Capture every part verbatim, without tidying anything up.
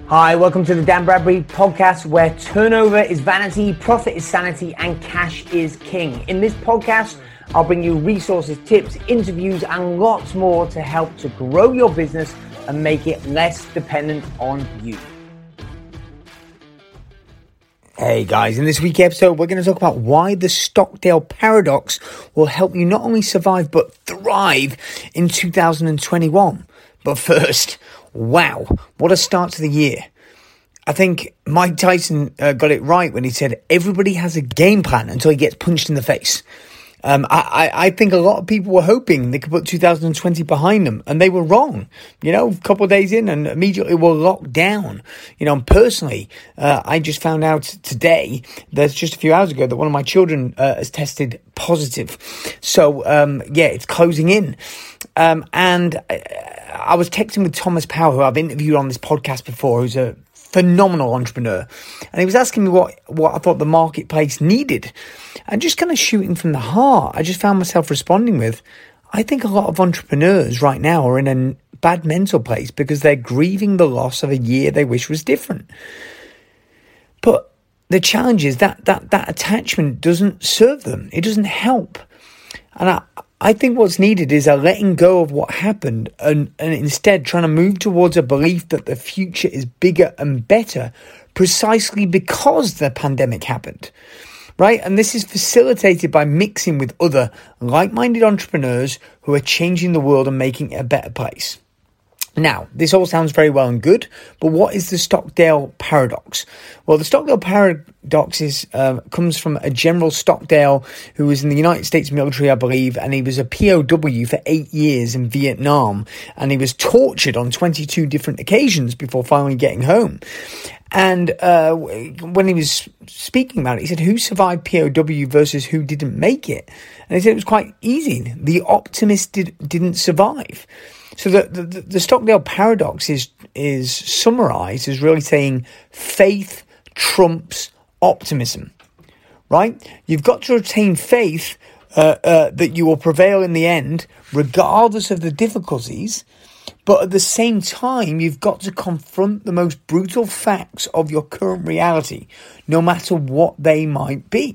Hi, welcome to the Dan Bradbury podcast, where turnover is vanity, profit is sanity, and cash is king. In this podcast, I'll bring you resources, tips, interviews, and lots more to help to grow your business and make it less dependent on you. Hey guys, in this week's episode, we're going to talk about why the Stockdale Paradox will help you not only survive, but thrive in two thousand twenty-one. But first, wow, what a start to the year. I think Mike Tyson uh, got it right when he said everybody has a game plan until he gets punched in the face. Um, I, I, I think a lot of people were hoping they could put two thousand twenty behind them, and they were wrong. You know, a couple of days in and immediately were locked down. You know, and personally, uh, I just found out today, that's just a few hours ago, that one of my children uh, has tested positive. So, um, yeah, it's closing in. Um, and I, I was texting with Thomas Powell, who I've interviewed on this podcast before, who's a phenomenal entrepreneur, and he was asking me what what I thought the marketplace needed, and just kind of shooting from the heart, I just found myself responding with, I think a lot of entrepreneurs right now are in a bad mental place because they're grieving the loss of a year they wish was different. But the challenge is that that that attachment doesn't serve them. It doesn't help. And I I think what's needed is a letting go of what happened and, and instead trying to move towards a belief that the future is bigger and better precisely because the pandemic happened, right? And this is facilitated by mixing with other like-minded entrepreneurs who are changing the world and making it a better place. Now, this all sounds very well and good, but what is the Stockdale Paradox? Well, the Stockdale Paradox is, uh, comes from a General Stockdale who was in the United States military, I believe, and he was a P O W for eight years in Vietnam, and he was tortured on twenty-two different occasions before finally getting home. And uh, when he was speaking about it, he said, who survived P O W versus who didn't make it? And he said it was quite easy. The optimist did, didn't survive. So the, the, the Stockdale Paradox is is summarized as really saying faith trumps optimism, right? You've got to retain faith uh, uh, that you will prevail in the end, regardless of the difficulties. But at the same time, you've got to confront the most brutal facts of your current reality, no matter what they might be,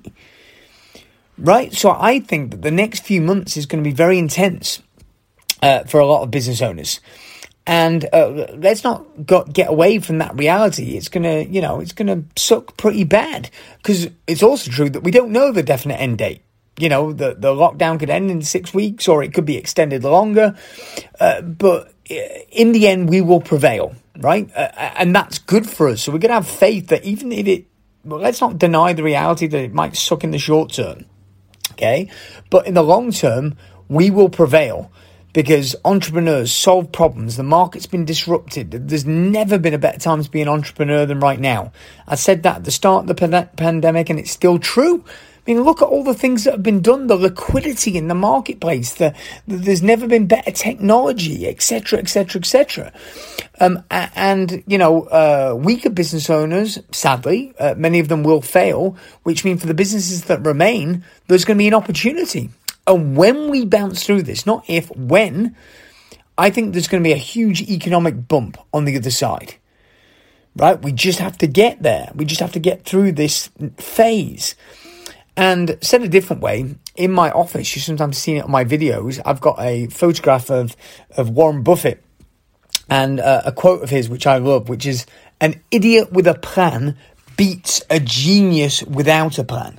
right? So I think that the next few months is going to be very intense. Uh, for a lot of business owners. And uh, let's not got, get away from that reality. It's going to, you know, it's going to suck pretty bad, because it's also true that we don't know the definite end date. You know, the, the lockdown could end in six weeks or it could be extended longer. Uh, but in the end, we will prevail, right? Uh, and that's good for us. So we're going to have faith that even if it, well, let's not deny the reality that it might suck in the short term. Okay. But in the long term, we will prevail. Because entrepreneurs solve problems. The market's been disrupted. There's never been a better time to be an entrepreneur than right now. I said that at the start of the pan- pandemic, and it's still true. I mean, look at all the things that have been done, the liquidity in the marketplace, the, the there's never been better technology, et cetera, et cetera, et cetera. Um, and, you know, uh, weaker business owners, sadly, uh, many of them will fail, which means for the businesses that remain, there's going to be an opportunity. And when we bounce through this, not if, when, I think there's going to be a huge economic bump on the other side, right? We just have to get there. We just have to get through this phase. And said a different way, in my office, you've sometimes seen it on my videos, I've got a photograph of, of Warren Buffett and uh, a quote of his, which I love, which is, an idiot with a plan beats a genius without a plan.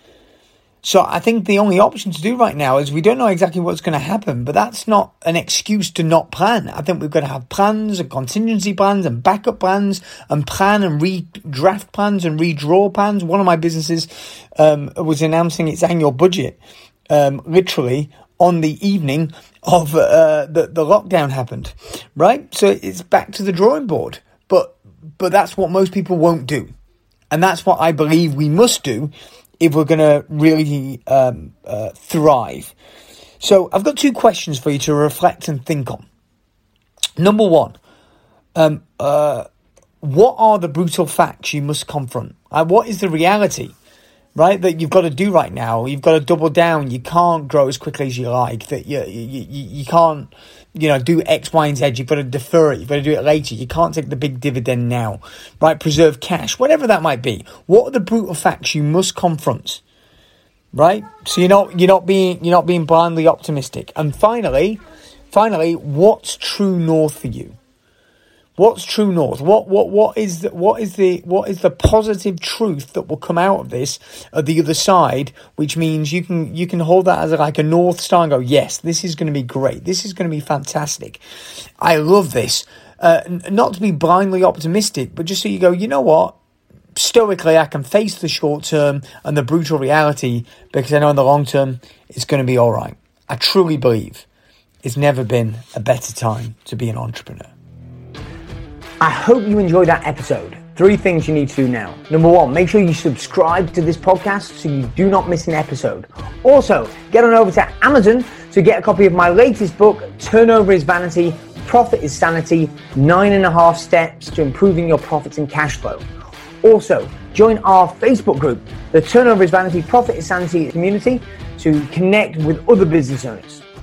So I think the only option to do right now is we don't know exactly what's going to happen, but that's not an excuse to not plan. I think we've got to have plans and contingency plans and backup plans and plan and redraft plans and redraw plans. One of my businesses um, was announcing its annual budget um, literally on the evening of uh, the, the lockdown happened, right? So it's back to the drawing board, but but that's what most people won't do. And that's what I believe we must do if we're going to really um, uh, thrive. So I've got two questions for you to reflect and think on. Number one, um, uh, what are the brutal facts you must confront? Uh, what is the reality? right, that you've got to do right now. You've got to double down. You can't grow as quickly as you like. That you you, you, you can't, you know, do X, Y, and Z. You've got to defer it. You've got to do it later. You can't take the big dividend now, right? Preserve cash, whatever that might be. What are the brutal facts you must confront, right? So you're not you're not being you're not being blindly optimistic. And finally, finally, what's true north for you? What's true north? What what what is the, what is the what is the positive truth that will come out of this at the other side? Which means you can you can hold that as a, like a north star and go, yes, this is going to be great. This is going to be fantastic. I love this. Uh, n- not to be blindly optimistic, but just so you go, you know what? Stoically, I can face the short term and the brutal reality because I know in the long term it's going to be all right. I truly believe it's never been a better time to be an entrepreneur. I hope you enjoyed that episode. Three things you need to do now. Number one, make sure you subscribe to this podcast so you do not miss an episode. Also, get on over to Amazon to get a copy of my latest book, Turnover is Vanity, Profit is Sanity, Nine and a Half Steps to Improving Your Profits and Cash Flow. Also, join our Facebook group, the Turnover is Vanity, Profit is Sanity community, to connect with other business owners.